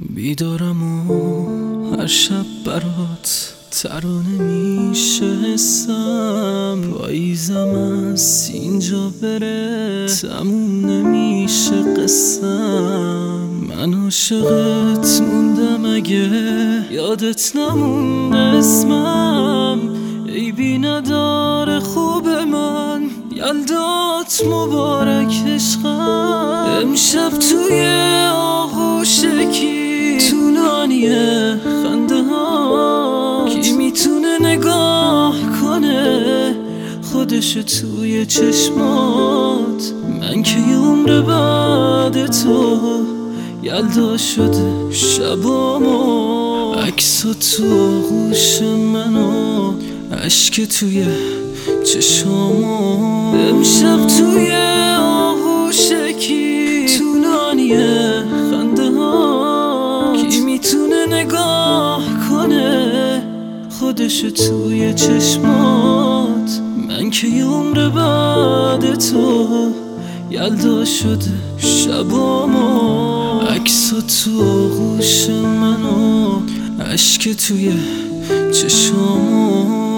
بیدارم و هر شب برات ترانه میشه حسم، پاییزم از اینجا بره تموم نمیشه قسم. من عاشقت موندم اگه یادت نمونده اسمم، عیبی نداره خوب من، یلدات مبارک عشقم. امشب توی آغوشکی طولانیه خنده ها، کی میتونه نگاه کنه خودشو توی چشمات؟ من که یه عمر بعد تو یلدا شده شبامو، عکسا تو آغوش منو، عشق توی چشامو. امشب توی آغوشکی طولانیه خنده ها، کی میتونه نگاه کنه خودشو توی چشمات؟ من که یه عمر بعد تو یلدا شده شبامو، عکسا تو آغوش منو، عشق توی چشامو.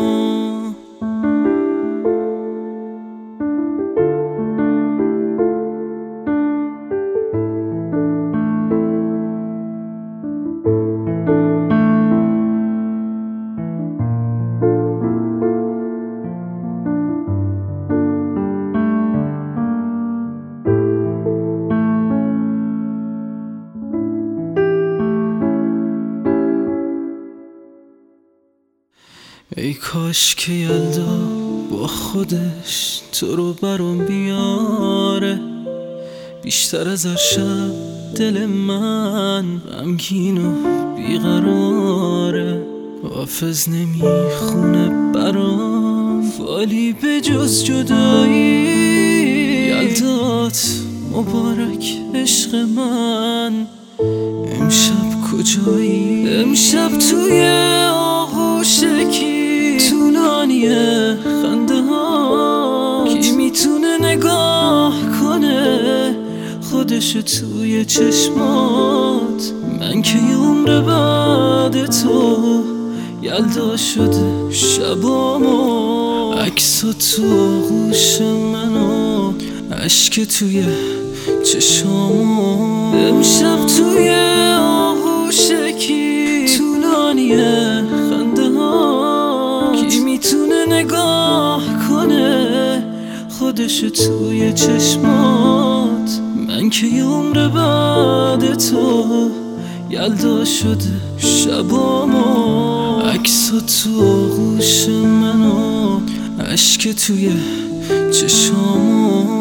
ای کاش که یلدا با خودش تو رو برام بیاره، بیشتر از هر شب دل من غمگین و بیقراره. حافظ نمیخونه برام فالی به جز جدایی، یلدات مبارک عشق من. امشب کجایی؟ امشب توی آغوشکی طولانیه خنده ها، کی میتونه نگاه کنه خودشو توی چشمات؟ من که یه عمر بعد تو یلدا شده شبامو، عکسا تو آغوش منو، عشق توی چشامو. امشب توی آغوشکی طولانیه خنده ها، کی میتونه نگاه کنه خودشو توی چشمات؟ من که یه عمر بعد تو یلدا شده شبامو، عکسا تو آغوش منو، عشق توی چشامو.